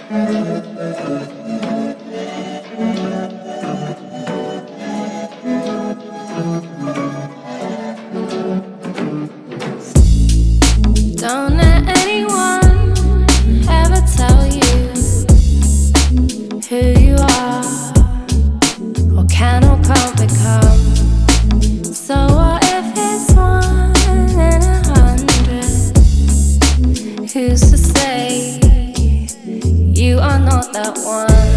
Don't let anyone ever tell you who you are or can or can't become. So what if it's 1 in 100? Who's to say you are not that one?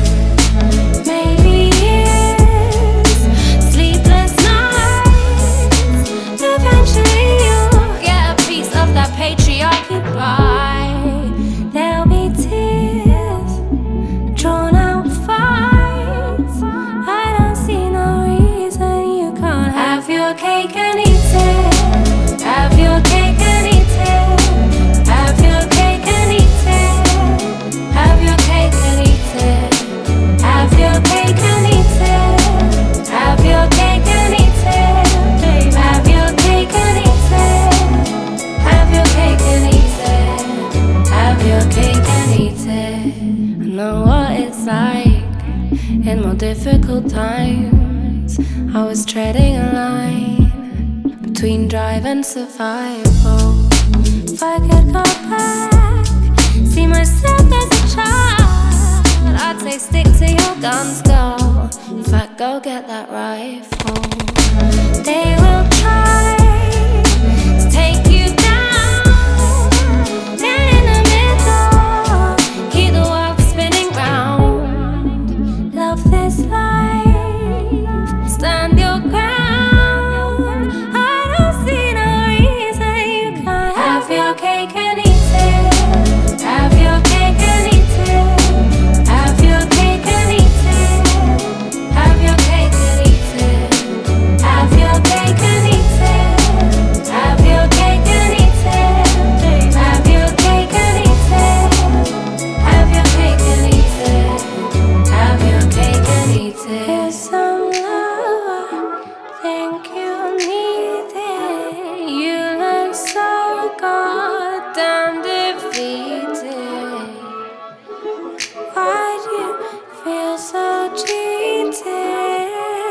Maybe years, sleepless nights. Eventually you'll get a piece of that patriarchy pie. There'll be tears, drawn out fights. I don't see no reason you can't have your cake and eat it. Have your cake and eat it. Have your cake and eat it. Have your cake and eat it. Have your cake and eat it. Have your cake and eat it. Have your cake and eat it. Have your cake and eat it. Have your cake and eat it. I know what it's like in more difficult times. I was treading a line between drive and survival. If I could go back, see myself as a child, I'd say stick to your guns, girl. In fact, go get that rifle. They will try to take you down, then in the middle, keep the world spinning round. Love this life, stand your ground. I don't see no reason you can't have your cake and eat it. Have your cake and eat it. Have your cake and eat it. Have your cake and eat it. Have your cake and eat it. Have your cake and eat it. Have your cake and eat it. Have your cake and eat it. Have your cake and eat it. Here's some love, think you need it. You look so goddamn defeated. Why'd you feel so cheated?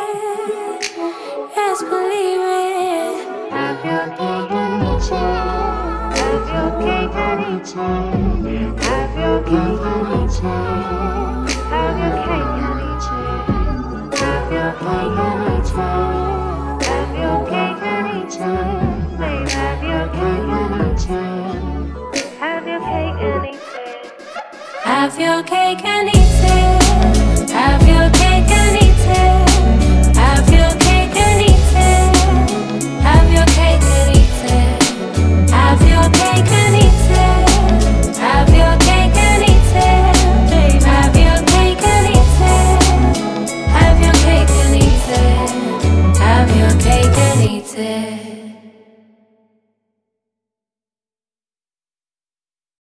Yes, believe it. Have your cake and eat it. Have your cake and eat it. Have your cake and eat it. Have your cake and eat it. Have your cake and eat it. Have your cake and eat it. Babe, have your cake and eat it. Have your cake and eat it. Have your cake and eat it. Have your cake and eat it. Have your cake and eat it. Have your cake and eat it. Have your cake and eat it. Have your cake and eat it. Have your cake and eat it. Have your cake and eat it. Have your cake and eat it.